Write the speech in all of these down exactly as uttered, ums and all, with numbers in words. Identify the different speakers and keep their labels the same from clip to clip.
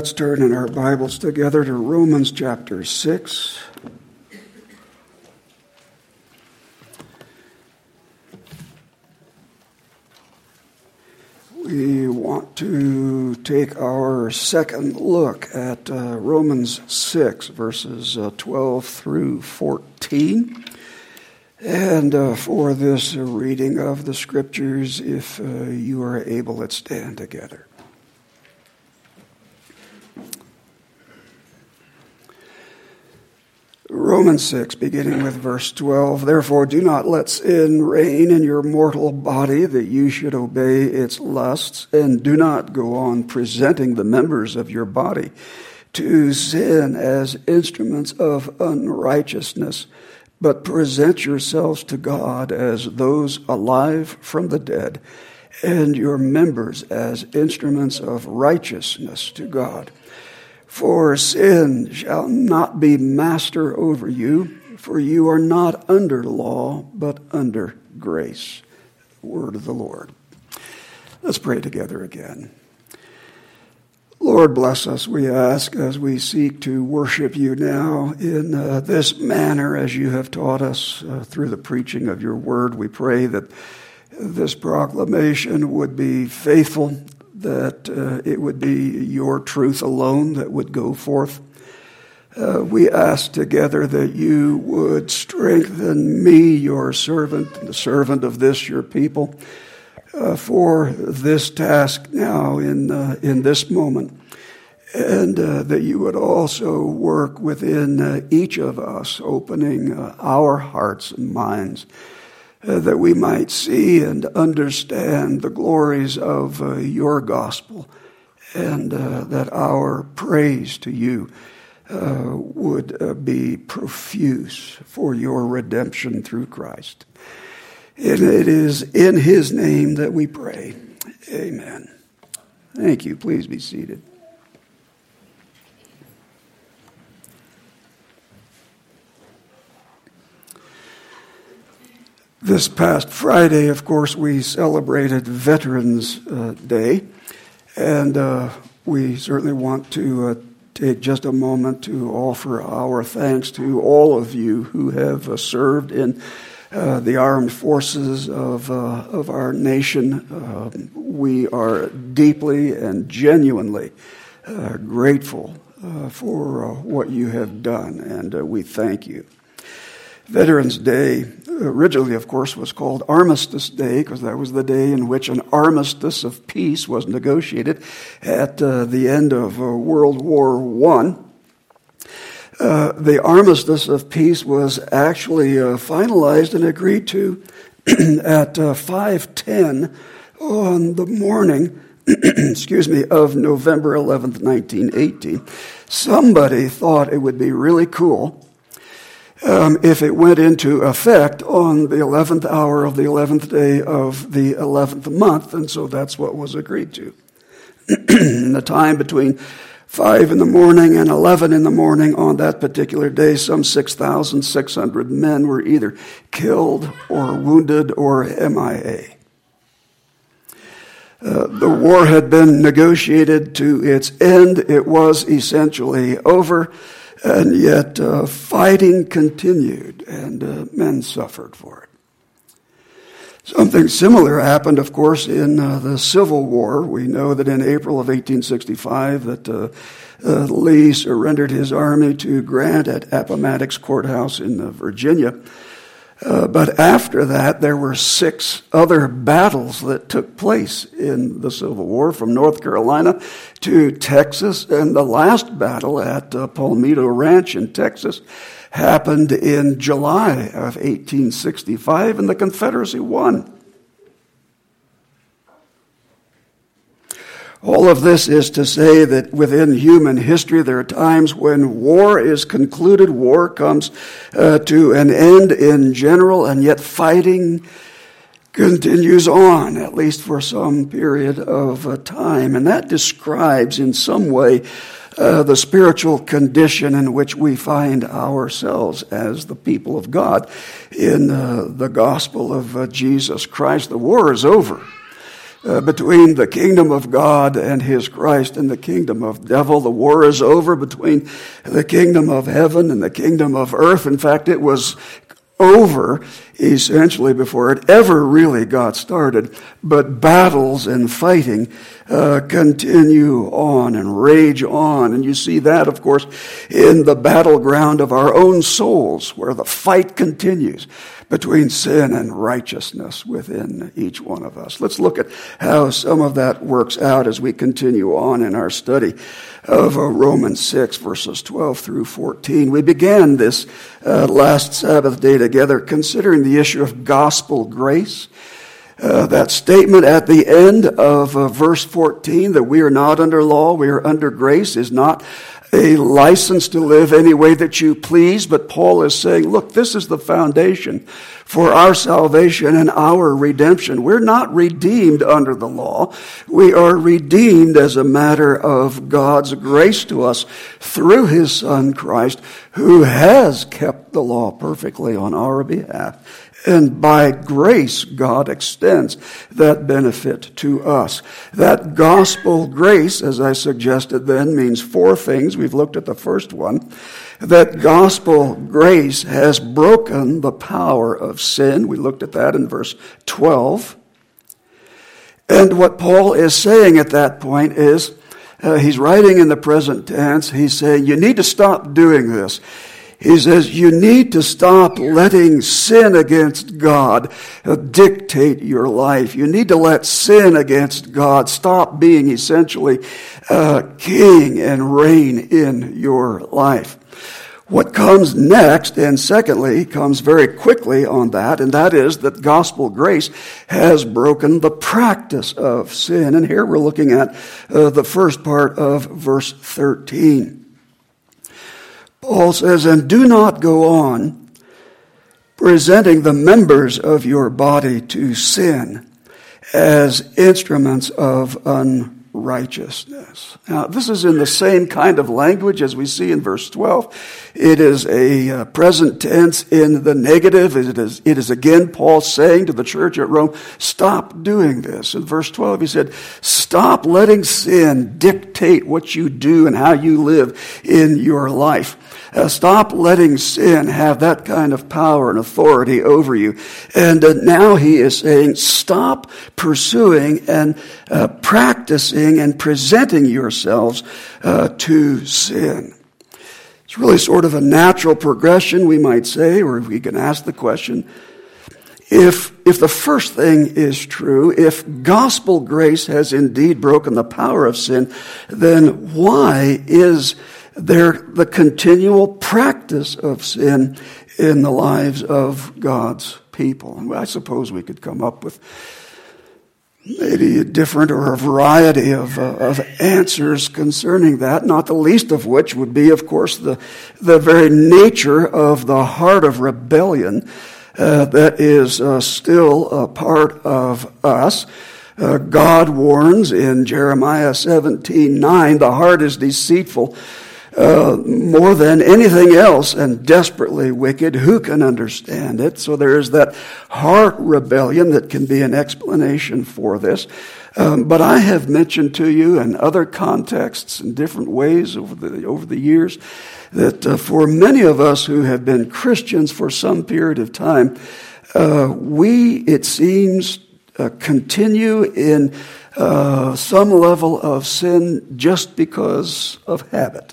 Speaker 1: Let's turn in our Bibles together to Romans chapter six. We want to take our second look at uh, Romans six, verses uh, twelve through fourteen. And uh, for this reading of the Scriptures, if uh, you are able, let's stand together. Romans six, beginning with verse twelve, "Therefore do not let sin reign in your mortal body, that you should obey its lusts, and do not go on presenting the members of your body to sin as instruments of unrighteousness, but present yourselves to God as those alive from the dead, and your members as instruments of righteousness to God. For sin shall not be master over you, for you are not under law, but under grace." The word of the Lord. Let's pray together again. Lord, bless us, we ask, as we seek to worship you now in uh, this manner as you have taught us uh, through the preaching of your word. We pray that this proclamation would be faithful, that uh, it would be your truth alone that would go forth. Uh, we ask together that you would strengthen me, your servant, the servant of this, your people, uh, for this task now in uh, in this moment, and uh, that you would also work within uh, each of us, opening uh, our hearts and minds, Uh, that we might see and understand the glories of uh, your gospel, and uh, that our praise to you uh, would uh, be profuse for your redemption through Christ. And it is in his name that we pray. Amen. Thank you. Please be seated. This past Friday, of course, we celebrated Veterans uh, Day, and uh, we certainly want to uh, take just a moment to offer our thanks to all of you who have uh, served in uh, the armed forces of uh, of our nation. Uh, we are deeply and genuinely uh, grateful uh, for uh, what you have done, and uh, we thank you. Veterans Day originally, of course, was called Armistice Day because that was the day in which an armistice of peace was negotiated at uh, the end of uh, World War One. Uh, the armistice of peace was actually uh, finalized and agreed to at uh, five ten on the morning, excuse me, of November eleventh, nineteen eighteen. Somebody thought it would be really cool Um, if it went into effect on the eleventh hour of the eleventh day of the eleventh month, and so that's what was agreed to. In the time between five in the morning and eleven in the morning on that particular day, some six thousand six hundred men were either killed or wounded or M I A. Uh, the war had been negotiated to its end. It was essentially over. And yet uh, fighting continued, and uh, men suffered for it. Something similar happened, of course, in uh, the Civil War. We know that in April of eighteen sixty-five that uh, uh, Lee surrendered his army to Grant at Appomattox Courthouse in uh, Virginia. Uh, but after that, there were six other battles that took place in the Civil War, from North Carolina to Texas. And the last battle at uh, Palmito Ranch in Texas happened in July of eighteen sixty-five, and the Confederacy won. All of this is to say that within human history, there are times when war is concluded, war comes uh, to an end in general, and yet fighting continues on, at least for some period of uh, time. And that describes in some way uh, the spiritual condition in which we find ourselves as the people of God in uh, the gospel of uh, Jesus Christ. The war is over. uh, between the kingdom of God and his Christ and the kingdom of devil. The war is over between the kingdom of heaven and the kingdom of earth. In fact, it was over essentially before it ever really got started. But battles and fighting uh, continue on and rage on. And you see that, of course, in the battleground of our own souls, where the fight continues between sin and righteousness within each one of us. Let's look at how some of that works out as we continue on in our study of uh, Romans six, verses twelve through fourteen. We began this uh, last Sabbath day together considering the issue of gospel grace. Uh, that statement at the end of uh, verse fourteen, that we are not under law, we are under grace, is not a license to live any way that you please, but Paul is saying, look, this is the foundation for our salvation and our redemption. We're not redeemed under the law. We are redeemed as a matter of God's grace to us through his Son Christ, who has kept the law perfectly on our behalf. And by grace, God extends that benefit to us. That gospel grace, as I suggested then, means four things. We've looked at the first one. That gospel grace has broken the power of sin. We looked at that in verse twelve. And what Paul is saying at that point is, uh, he's writing in the present tense, he's saying, you need to stop doing this. He says, you need to stop letting sin against God dictate your life. You need to let sin against God stop being essentially uh, king and reign in your life. What comes next, and secondly, comes very quickly on that, and that is that gospel grace has broken the practice of sin. And here we're looking at uh, the first part of verse thirteen. Paul says, and do not go on presenting the members of your body to sin as instruments of unrighteousness. Now, this is in the same kind of language as we see in verse twelve. It is a uh, present tense in the negative. It is, it is again Paul saying to the church at Rome, stop doing this. In verse twelve, he said, stop letting sin dictate what you do and how you live in your life. Uh, stop letting sin have that kind of power and authority over you. And uh, now he is saying, stop pursuing and uh, practicing and presenting yourselves uh, to sin. It's really sort of a natural progression, we might say, or we can ask the question, if, if the first thing is true, if gospel grace has indeed broken the power of sin, then why is there the continual practice of sin in the lives of God's people? And I suppose we could come up with maybe a different or a variety of, uh, of answers concerning that, not the least of which would be, of course, the, the very nature of the heart of rebellion uh, that is uh, still a part of us. Uh, God warns in Jeremiah seventeen nine, the heart is deceitful Uh, more than anything else and desperately wicked. Who can understand it? So there is that heart rebellion that can be an explanation for this. Um, but I have mentioned to you in other contexts in different ways over the over the years that uh, for many of us who have been Christians for some period of time, uh, we, it seems, uh, continue in uh, some level of sin just because of habit.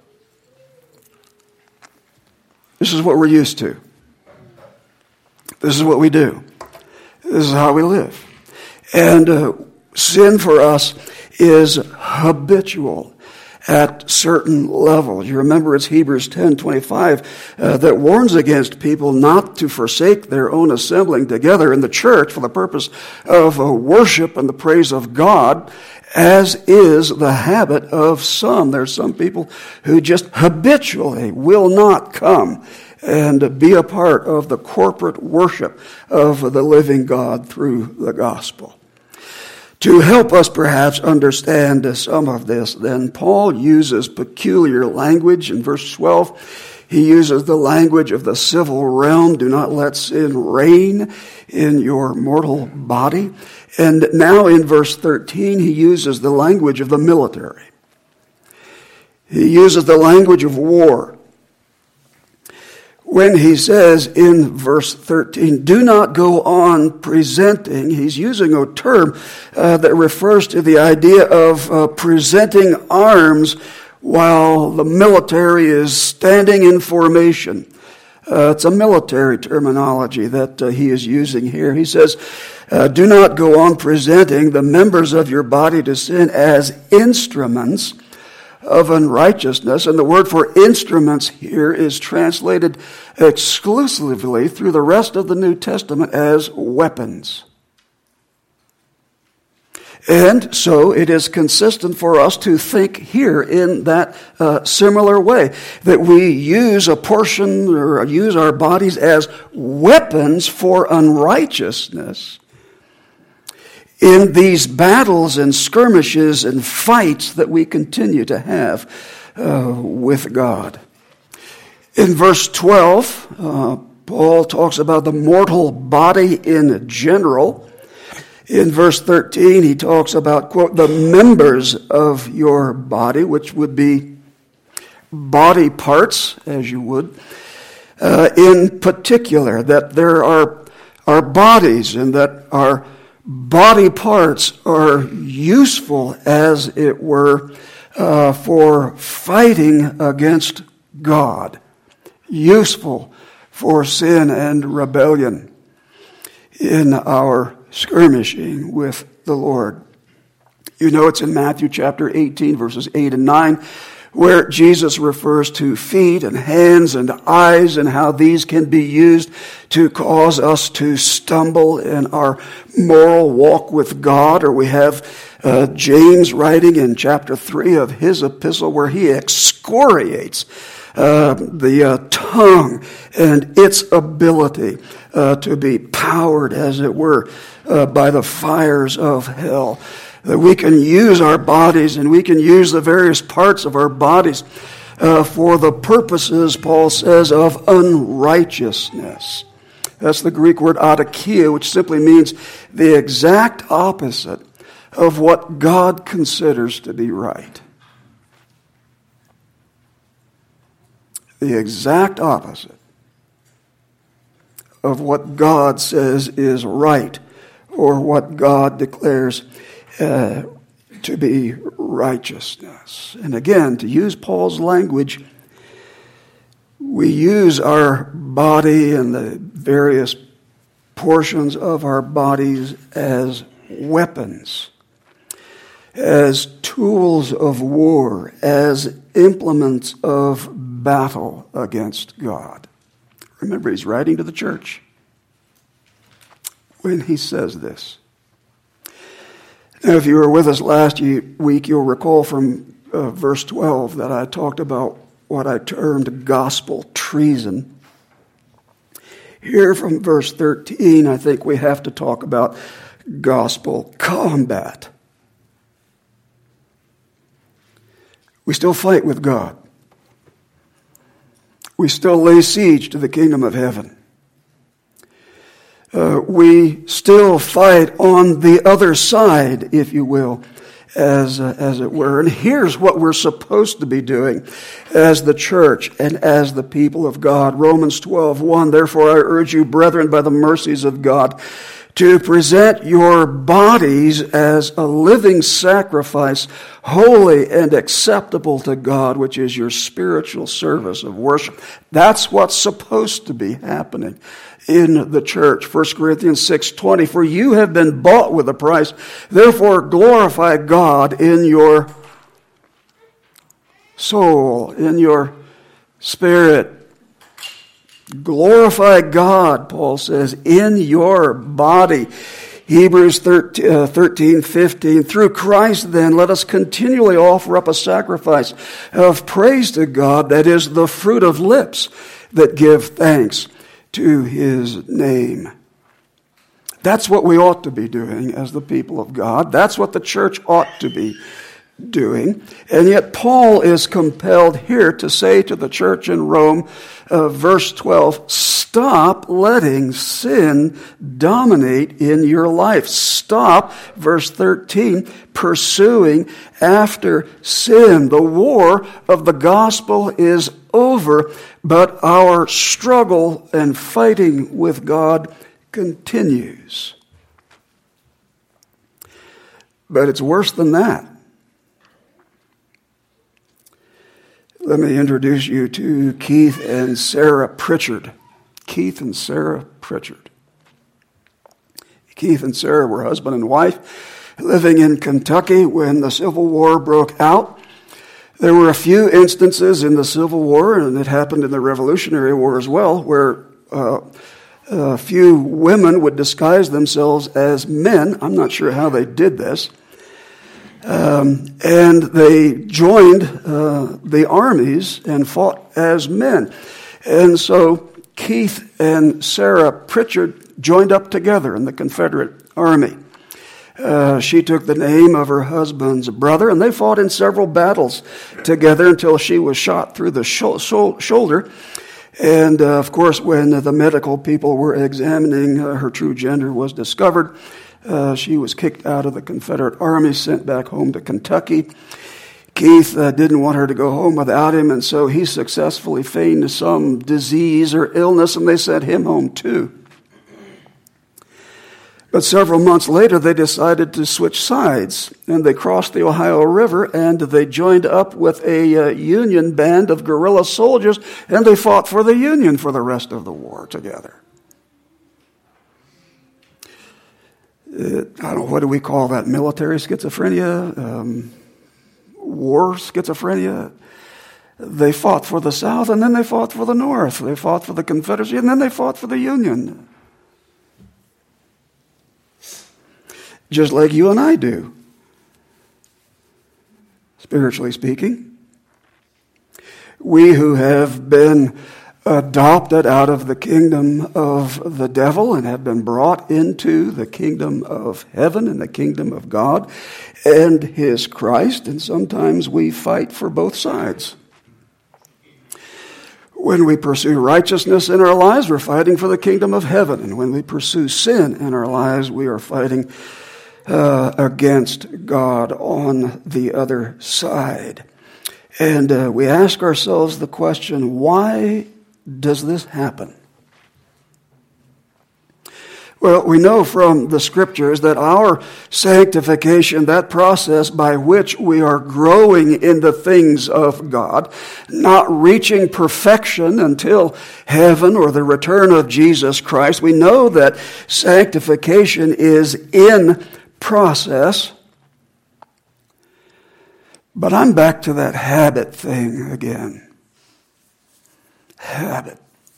Speaker 1: This is what we're used to. This is what we do. This is how we live. And uh, sin for us is habitual at certain levels. You remember it's Hebrews ten twenty-five uh, that warns against people not to forsake their own assembling together in the church for the purpose of uh, worship and the praise of God, as is the habit of some. There's some people who just habitually will not come and be a part of the corporate worship of the living God through the gospel. To help us perhaps understand some of this, then Paul uses peculiar language in verse twelve. He uses the language of the civil realm. Do not let sin reign in your mortal body. And now in verse thirteen, he uses the language of the military. He uses the language of war. When he says in verse thirteen, do not go on presenting, he's using a term uh, that refers to the idea of uh, presenting arms while the military is standing in formation. Uh, it's a military terminology that uh, he is using here. He says, uh, do not go on presenting the members of your body to sin as instruments of unrighteousness. And the word for instruments here is translated exclusively through the rest of the New Testament as weapons. And so it is consistent for us to think here in that uh, similar way, that we use a portion or use our bodies as weapons for unrighteousness in these battles and skirmishes and fights that we continue to have uh, with God. In verse twelve, uh, Paul talks about the mortal body in general. In verse thirteen, he talks about, quote, the members of your body, which would be body parts, as you would, uh, in particular, that there are, are bodies and that our body parts are useful, as it were, uh, for fighting against God, useful for sin and rebellion in our skirmishing with the Lord. You know, it's in Matthew chapter eighteen, verses eight and nine, where Jesus refers to feet and hands and eyes and how these can be used to cause us to stumble in our moral walk with God. Or we have uh, James writing in chapter three of his epistle where he excoriates Uh, the uh, tongue and its ability uh, to be powered, as it were, uh, by the fires of hell. That we can use our bodies and we can use the various parts of our bodies uh, for the purposes, Paul says, of unrighteousness. That's the Greek word adakia, which simply means the exact opposite of what God considers to be right. The exact opposite of what God says is right, or what God declares uh, to be righteousness. And again, to use Paul's language, we use our body and the various portions of our bodies as weapons, as tools of war, as implements of battle against God. Remember, he's writing to the church when he says this. Now, if you were with us last week, you'll recall from uh, verse twelve that I talked about what I termed gospel treason. Here from verse thirteen, I think we have to talk about gospel combat. We still fight with God. We still lay siege to the kingdom of heaven. Uh, we still fight on the other side, if you will, as uh, as it were. And here's what we're supposed to be doing as the church and as the people of God. Romans twelve one, therefore I urge you, brethren, by the mercies of God, to present your bodies as a living sacrifice, holy and acceptable to God, which is your spiritual service of worship. That's what's supposed to be happening in the church. First Corinthians six twenty, for you have been bought with a price, therefore glorify God in your soul, in your spirit. Glorify God, Paul says, in your body. Hebrews thirteen fifteen, through Christ then let us continually offer up a sacrifice of praise to God, that is the fruit of lips that give thanks to his name. That's what we ought to be doing as the people of God. That's what the church ought to be doing. And yet Paul is compelled here to say to the church in Rome, uh, verse twelve, stop letting sin dominate in your life. Stop, verse thirteen, pursuing after sin. The war of the gospel is over, but our struggle and fighting with God continues. But it's worse than that. Let me introduce you to Keith and Sarah Pritchard. Keith and Sarah Pritchard. Keith and Sarah were husband and wife living in Kentucky when the Civil War broke out. There were a few instances in the Civil War, and it happened in the Revolutionary War as well, where uh, a few women would disguise themselves as men. I'm not sure how they did this. Um, and they joined uh, the armies and fought as men. And so Keith and Sarah Pritchard joined up together in the Confederate Army. Uh, she took the name of her husband's brother, and they fought in several battles together until she was shot through the sho- sho- shoulder. And, uh, of course, when the medical people were examining uh, her true gender was discovered, Uh, she was kicked out of the Confederate Army, sent back home to Kentucky. Keith uh, didn't want her to go home without him, and so he successfully feigned some disease or illness, and they sent him home too. But several months later, they decided to switch sides, and they crossed the Ohio River, and they joined up with a uh, Union band of guerrilla soldiers, and they fought for the Union for the rest of the war together. Uh, I don't know, what do we call that? Military schizophrenia? Um, war schizophrenia? They fought for the South, and then they fought for the North. They fought for the Confederacy, and then they fought for the Union. Just like you and I do, spiritually speaking. We who have been adopted out of the kingdom of the devil and have been brought into the kingdom of heaven and the kingdom of God and his Christ, and sometimes we fight for both sides. When we pursue righteousness in our lives, we're fighting for the kingdom of heaven, and when we pursue sin in our lives, we are fighting uh, against God on the other side. And uh, we ask ourselves the question, why does this happen? Well, we know from the scriptures that our sanctification, that process by which we are growing in the things of God, not reaching perfection until heaven or the return of Jesus Christ, we know that sanctification is in process. But I'm back to that habit thing again. Habit.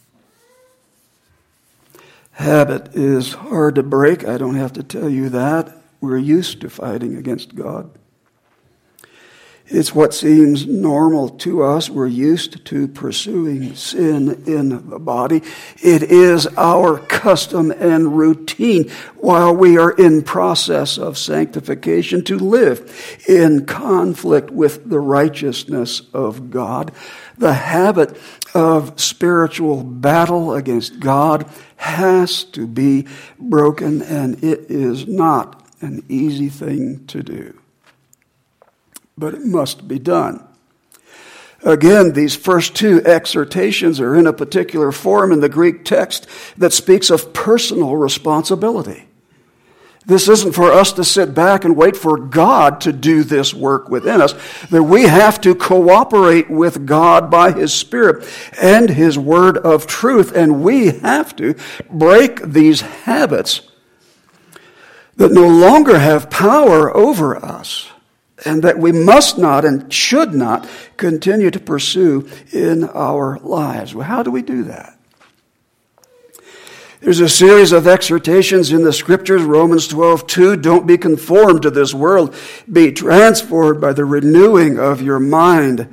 Speaker 1: Habit is hard to break. I don't have to tell you that. We're used to fighting against God. It's what seems normal to us. We're used to pursuing sin in the body. It is our custom and routine while we are in process of sanctification to live in conflict with the righteousness of God. The habit of spiritual battle against God has to be broken, and it is not an easy thing to do. But it must be done. Again, these first two exhortations are in a particular form in the Greek text that speaks of personal responsibility. This isn't for us to sit back and wait for God to do this work within us. That we have to cooperate with God by His Spirit and His Word of truth. And we have to break these habits that no longer have power over us, and that we must not and should not continue to pursue in our lives. Well, how do we do that? There's a series of exhortations in the Scriptures. Romans twelve two, don't be conformed to this world. Be transformed by the renewing of your mind.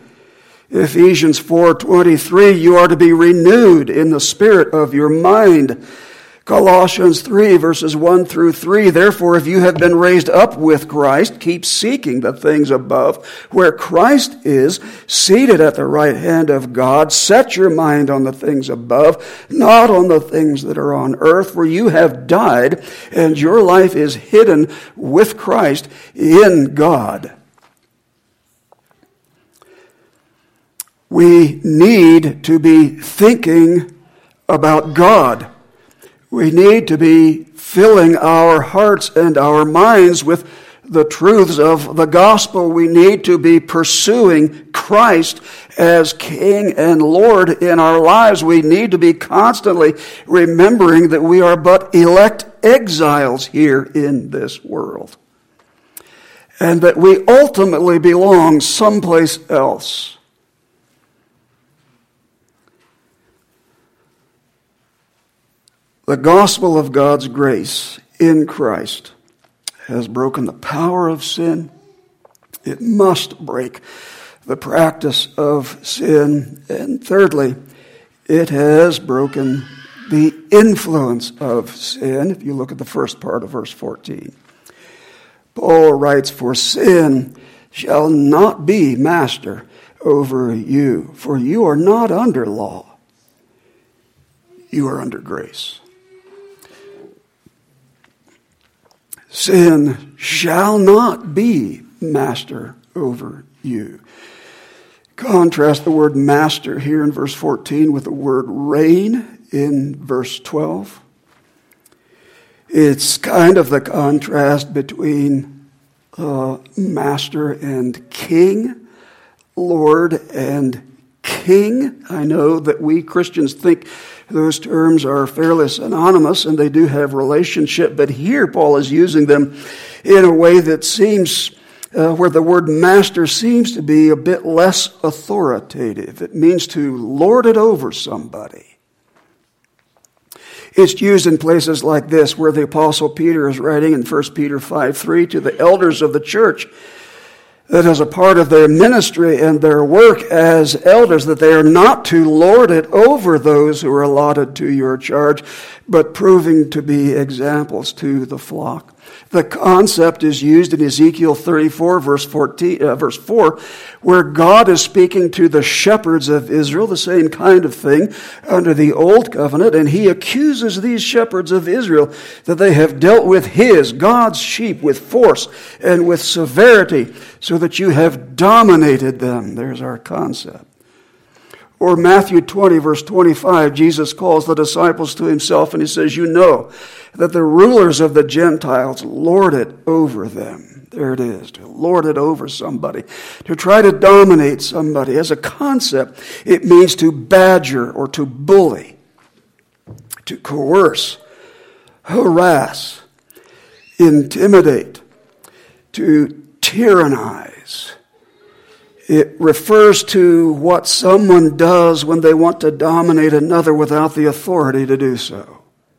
Speaker 1: Ephesians four twenty-three, you are to be renewed in the spirit of your mind. Colossians three, verses one through three, therefore, if you have been raised up with Christ, keep seeking the things above, where Christ is, seated at the right hand of God. Set your mind on the things above, not on the things that are on earth, for you have died, and your life is hidden with Christ in God. We need to be thinking about God. We need to be filling our hearts and our minds with the truths of the gospel. We need to be pursuing Christ as King and Lord in our lives. We need to be constantly remembering that we are but elect exiles here in this world, and that we ultimately belong someplace else. The gospel of God's grace in Christ has broken the power of sin. It must break the practice of sin. And thirdly, it has broken the influence of sin. If you look at the first part of verse fourteen, Paul writes, for sin shall not be master over you, for you are not under law, you are under grace. Sin shall not be master over you. Contrast the word master here in verse fourteen with the word reign in verse twelve. It's kind of the contrast between uh, master and king, Lord and king. I know that we Christians think those terms are fairly synonymous, and they do have relationship, but here Paul is using them in a way that seems, uh, where the word master seems to be a bit less authoritative. It means to lord it over somebody. It's used in places like this, where the Apostle Peter is writing in First Peter five three to the elders of the church, that as a part of their ministry and their work as elders, that they are not to lord it over those who are allotted to your charge, but proving to be examples to the flock. The concept is used in Ezekiel thirty-four, verse fourteen, uh, verse four, where God is speaking to the shepherds of Israel, the same kind of thing under the Old Covenant, and he accuses these shepherds of Israel that they have dealt with his, God's sheep, with force and with severity, so that you have dominated them. There's our concept. Or Matthew twenty, verse twenty-five, Jesus calls the disciples to himself, and he says, you know that the rulers of the Gentiles lord it over them. There it is, to lord it over somebody, to try to dominate somebody. As a concept, it means to badger or to bully, to coerce, harass, intimidate, to tyrannize. It refers to what someone does when they want to dominate another without the authority to do so.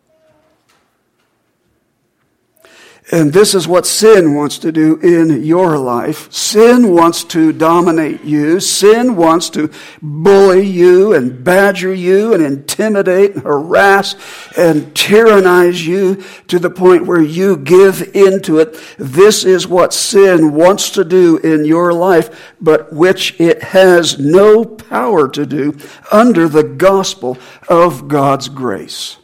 Speaker 1: And this is what sin wants to do in your life. Sin wants to dominate you. Sin wants to bully you and badger you and intimidate and harass and tyrannize you to the point where you give into it. This is what sin wants to do in your life, but which it has no power to do under the gospel of God's grace,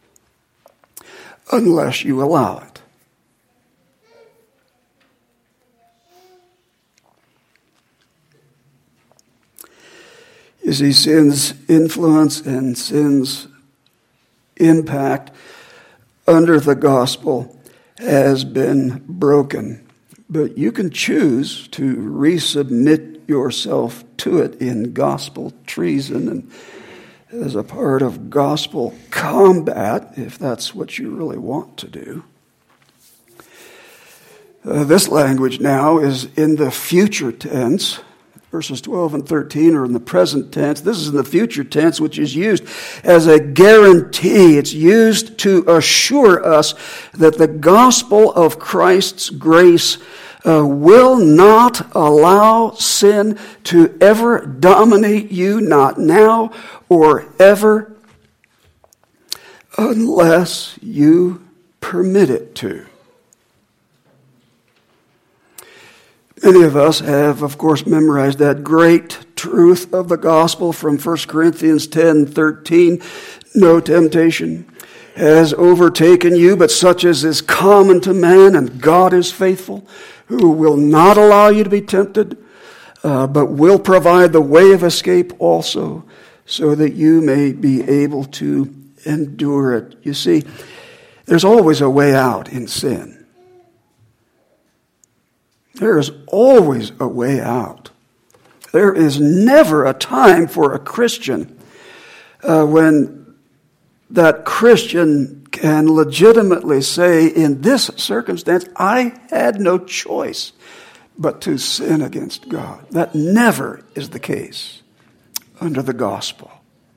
Speaker 1: unless you allow it. You see, sin's influence and sin's impact under the gospel has been broken. But you can choose to resubmit yourself to it in gospel treason and as a part of gospel combat, if that's what you really want to do. Uh, this language now is in the future tense. Verses twelve and thirteen are in the present tense. This is in the future tense, which is used as a guarantee. It's used to assure us that the gospel of Christ's grace uh, will not allow sin to ever dominate you, not now or ever unless you permit it to. Many of us have, of course, memorized that great truth of the gospel from First Corinthians ten thirteen. No temptation has overtaken you, but such as is common to man, and God is faithful, who will not allow you to be tempted, uh, but will provide the way of escape also, so that you may be able to endure it. You see, there's always a way out in sin. There is always a way out. There is never a time for a Christian uh, when that Christian can legitimately say, in this circumstance, I had no choice but to sin against God. That never is the case under the gospel.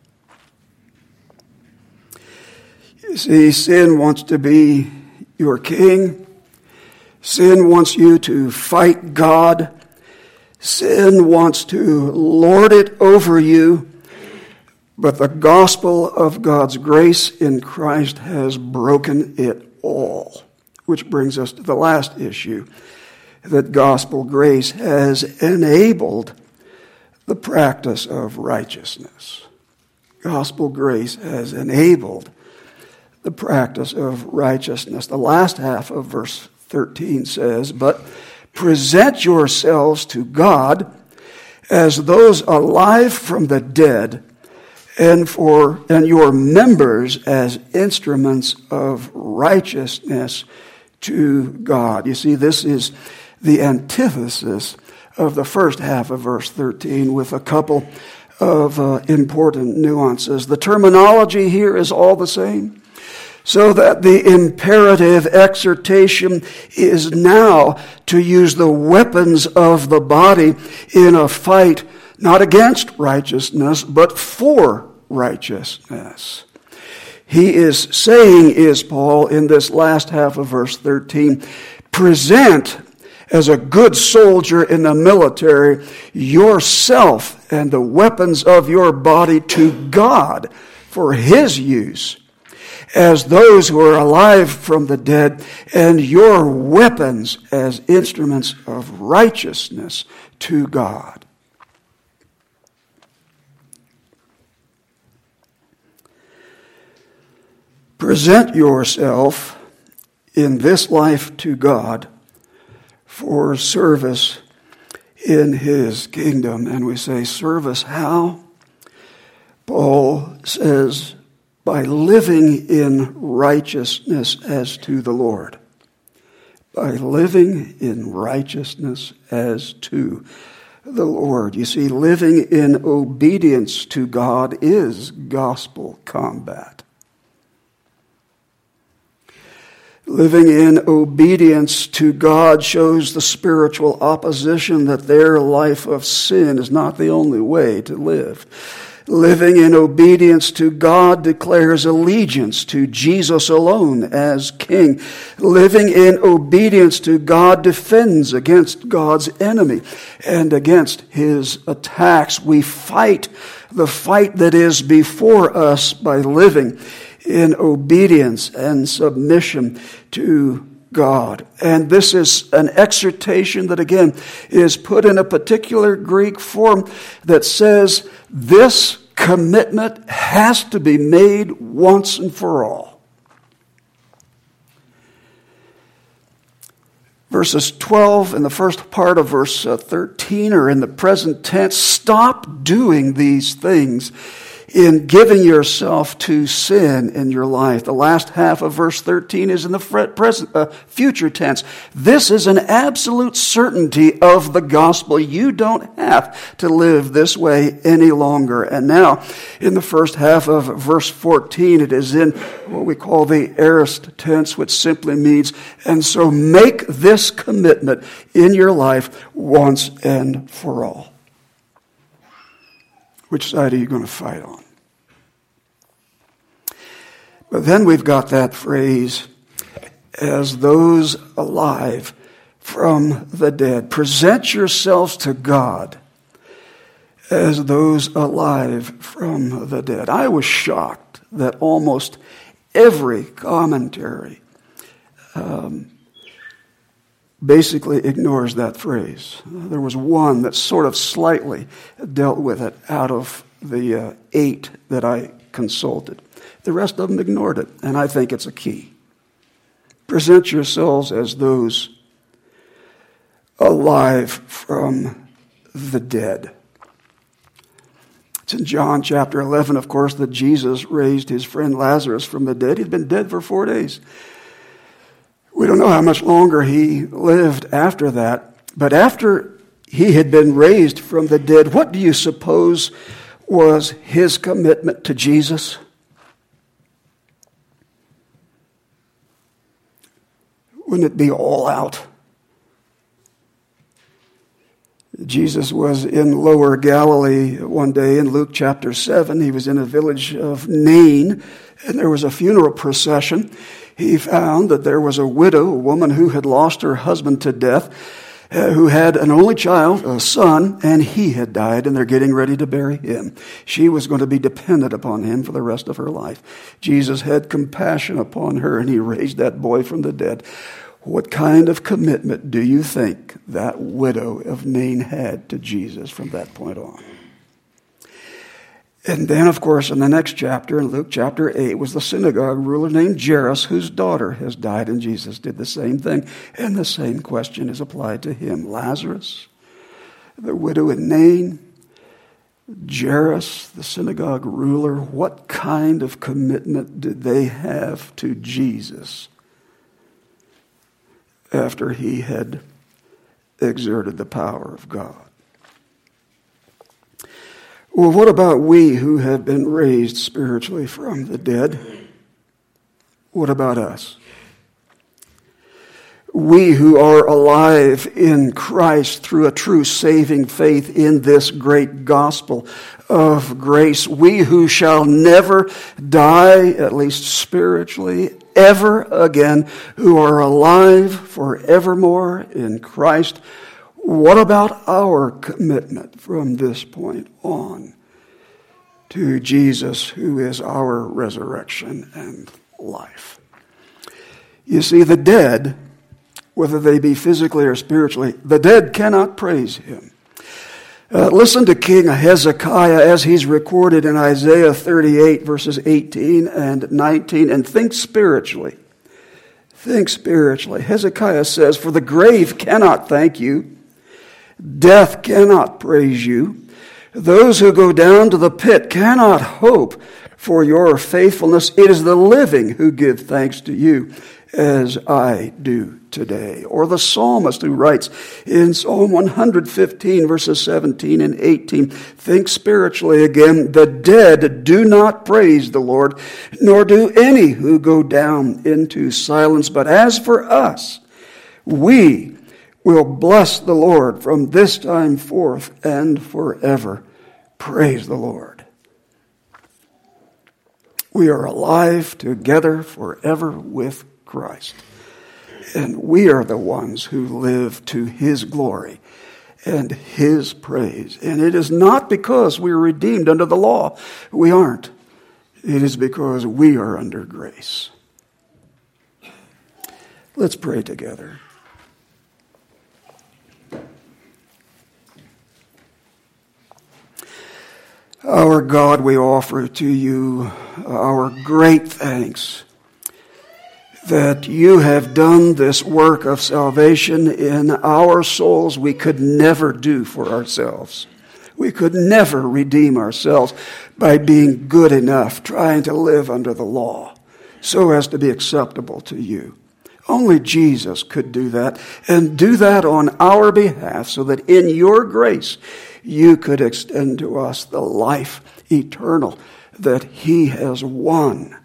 Speaker 1: You see, sin wants to be your king. Sin wants you to fight God. Sin wants to lord it over you. But the gospel of God's grace in Christ has broken it all. Which brings us to the last issue, that gospel grace has enabled the practice of righteousness. Gospel grace has enabled the practice of righteousness. The last half of verse thirteen says, but present yourselves to God as those alive from the dead, and for and your members as instruments of righteousness to God. You see, this is the antithesis of the first half of verse thirteen, with a couple of uh, important nuances. The terminology here is all the same, so that the imperative exhortation is now to use the weapons of the body in a fight not against righteousness, but for righteousness. He is saying, is Paul, in this last half of verse thirteen, present as a good soldier in the military yourself and the weapons of your body to God for His use, as those who are alive from the dead, and your weapons as instruments of righteousness to God. Present yourself in this life to God for service in His kingdom. And we say, service how? Paul says, by living in righteousness as to the Lord. By living in righteousness as to the Lord. You see, living in obedience to God is gospel combat. Living in obedience to God shows the spiritual opposition that their life of sin is not the only way to live. Living in obedience to God declares allegiance to Jesus alone as King. Living in obedience to God defends against God's enemy and against His attacks. We fight the fight that is before us by living in obedience and submission to God. And this is an exhortation that, again, is put in a particular Greek form that says this commitment has to be made once and for all. Verses twelve and the first part of verse thirteen are in the present tense. Stop doing these things in giving yourself to sin in your life. The last half of verse thirteen is in the present, uh, future tense. This is an absolute certainty of the gospel. You don't have to live this way any longer. And now, in the first half of verse fourteen, it is in what we call the aorist tense, which simply means, and so make this commitment in your life once and for all. Which side are you going to fight on? But then we've got that phrase, as those alive from the dead. Present yourselves to God as those alive from the dead. I was shocked that almost every commentary um, basically ignores that phrase. Uh, there was one that sort of slightly dealt with it out of the uh, eight that I consulted. The rest of them ignored it, and I think it's a key. Present yourselves as those alive from the dead. It's in John chapter eleven, of course, that Jesus raised his friend Lazarus from the dead. He'd been dead for four days. We don't know how much longer he lived after that, but after he had been raised from the dead, what do you suppose was his commitment to Jesus? Wouldn't it be all out? Jesus was in Lower Galilee one day in Luke chapter seven. He was in a village of Nain, and there was a funeral procession. He found that there was a widow, a woman who had lost her husband to death, uh, who had an only child, a son, and he had died, and they're getting ready to bury him. She was going to be dependent upon him for the rest of her life. Jesus had compassion upon her, and he raised that boy from the dead. What kind of commitment do you think that widow of Nain had to Jesus from that point on? And then, of course, in the next chapter, in Luke chapter eight, was the synagogue ruler named Jairus, whose daughter has died, and Jesus did the same thing. And the same question is applied to him. Lazarus, the widow in Nain, Jairus, the synagogue ruler, what kind of commitment did they have to Jesus after he had exerted the power of God? Well, what about we who have been raised spiritually from the dead? What about us? We who are alive in Christ through a true saving faith in this great gospel of grace. We who shall never die, at least spiritually, ever again, who are alive forevermore in Christ. What about our commitment from this point on to Jesus, who is our resurrection and life? You see, the dead, whether they be physically or spiritually, the dead cannot praise him. Uh, listen to King Hezekiah as he's recorded in Isaiah thirty-eight, verses eighteen and nineteen, and think spiritually. Think spiritually. Hezekiah says, "For the grave cannot thank you. Death cannot praise you. Those who go down to the pit cannot hope for your faithfulness. It is the living who give thanks to you, as I do today." Or the psalmist who writes in Psalm one fifteen, verses seventeen and eighteen, think spiritually again, "The dead do not praise the Lord, nor do any who go down into silence. But as for us, we will bless the Lord from this time forth and forever." Praise the Lord. We are alive together forever with Christ. And we are the ones who live to his glory and his praise. And it is not because we are redeemed under the law. We aren't. It is because we are under grace. Let's pray together. Our God, we offer to you our great thanks that you have done this work of salvation in our souls we could never do for ourselves. We could never redeem ourselves by being good enough, trying to live under the law so as to be acceptable to you. Only Jesus could do that, and do that on our behalf so that in your grace you could extend to us the life eternal that he has won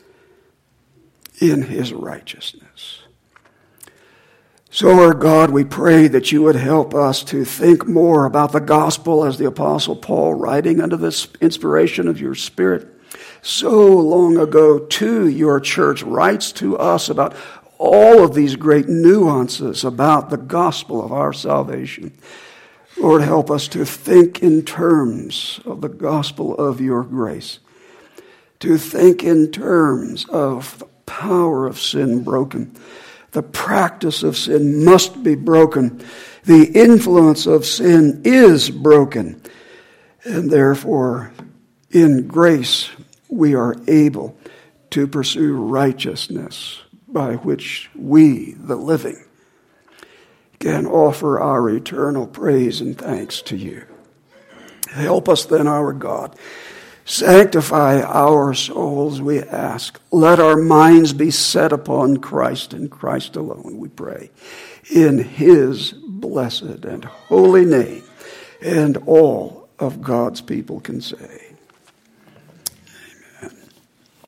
Speaker 1: in his righteousness. So, our God, we pray that you would help us to think more about the gospel as the Apostle Paul, writing under this inspiration of your Spirit so long ago to your church, writes to us about all of these great nuances about the gospel of our salvation. Lord, help us to think in terms of the gospel of your grace, to think in terms of the power of sin broken. The practice of sin must be broken. The influence of sin is broken. And therefore, in grace, we are able to pursue righteousness by which we, the living, can offer our eternal praise and thanks to you. Help us then, our God. Sanctify our souls, we ask. Let our minds be set upon Christ and Christ alone, we pray. In his blessed and holy name, and all of God's people can say,